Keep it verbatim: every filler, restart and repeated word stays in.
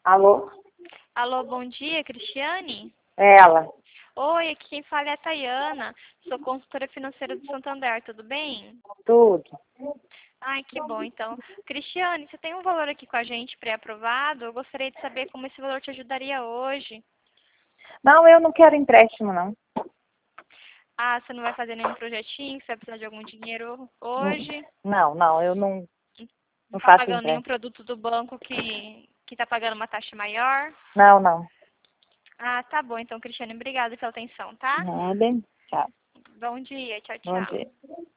Alô? Alô, bom dia, Cristiane? É ela. Oi, aqui quem fala é a Tayana, sou consultora financeira do Santander, tudo bem? Tudo. Ai, que bom, então. Cristiane, você tem um valor aqui com a gente pré-aprovado? Eu gostaria de saber como esse valor te ajudaria hoje. Não, eu não quero empréstimo, não. Ah, você não vai fazer nenhum projetinho, você vai precisar de algum dinheiro hoje? Não, não, eu não, Não não está faço pagando nenhum empréstimo. produto do banco que que está pagando uma taxa maior? Não, não. Ah, tá bom, então, Cristiane, obrigada pela atenção, tá? Nada. Tchau. Bom dia, tchau, Bom tchau. dia.